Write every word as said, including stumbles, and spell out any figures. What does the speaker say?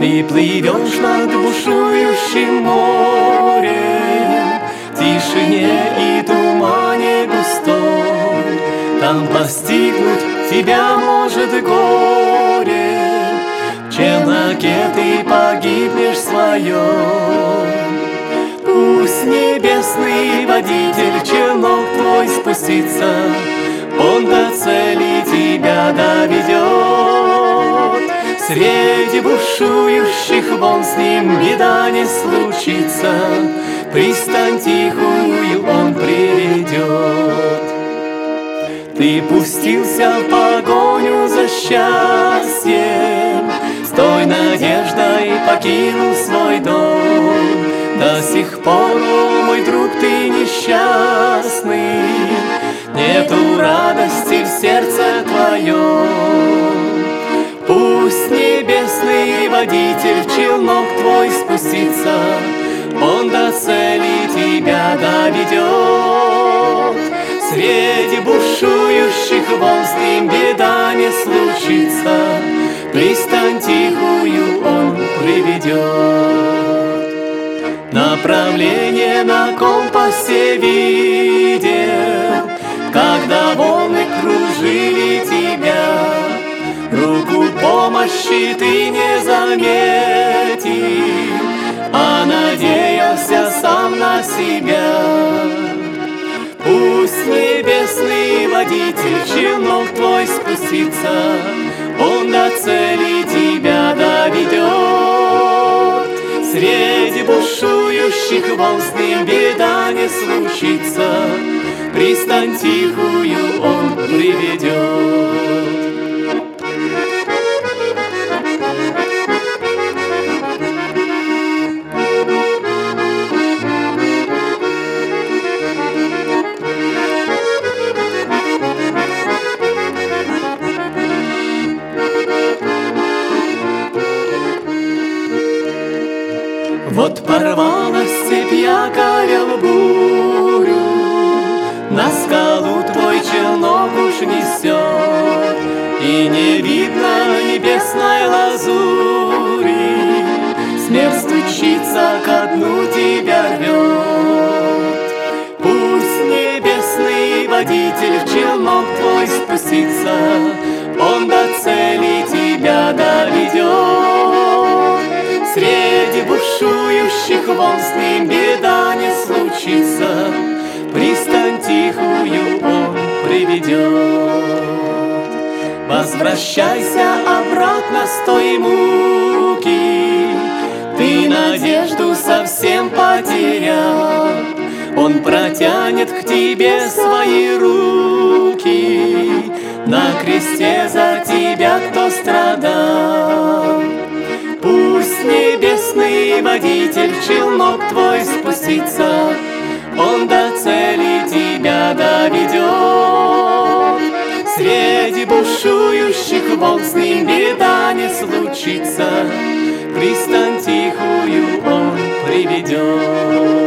Ты плывешь над бушующим морем, в тишине и тумане густой. Там постигнуть тебя может горе, в челноке ты погибнешь в своем. Пусть небесный водитель в челнок твой спустится, он до цели тебя доведет. Среди бушующих волн с ним беда не случится, пристань тихую он приведет. Ты пустился в погоню за счастьем, с той надеждой покинул свой дом. До сих пор, о, мой друг, ты несчастный, нету радости в сердце твоем. Пусть небесный водитель в челнок твой спустится, он до цели тебя доведет. Среди бушующих волн с ним беда не случится, пристань тихую он приведет. Направление на компасе видел, когда волны кружили тебя. Руку помощи ты не заметил, а надеялся сам на себя. Пусть небесный водитель в челнок твой спустится, он до цели тебя доведет. Среди бушующих волн с ним беда не случится, пристань тихую он приведет. Вот порвалась цепь якоря в бурю, на скалу твой челнок уж несет, и не видно небесной лазури, смерть стучится ко дну тебя рвет. Пусть небесный водитель в челнок твой спустится, он до цели тебя доведет. Среди бушующих волн с ним беда не случится, пристань тихую он приведет. Возвращайся обратно с той муки, ты надежду совсем потерял. Он протянет к тебе свои руки, на кресте за тебя кто страдал. Пусть небесный водитель в челнок твой спустится, он до цели тебя доведет. Среди бушующих волн с ним беда не случится, пристань тихую он приведет.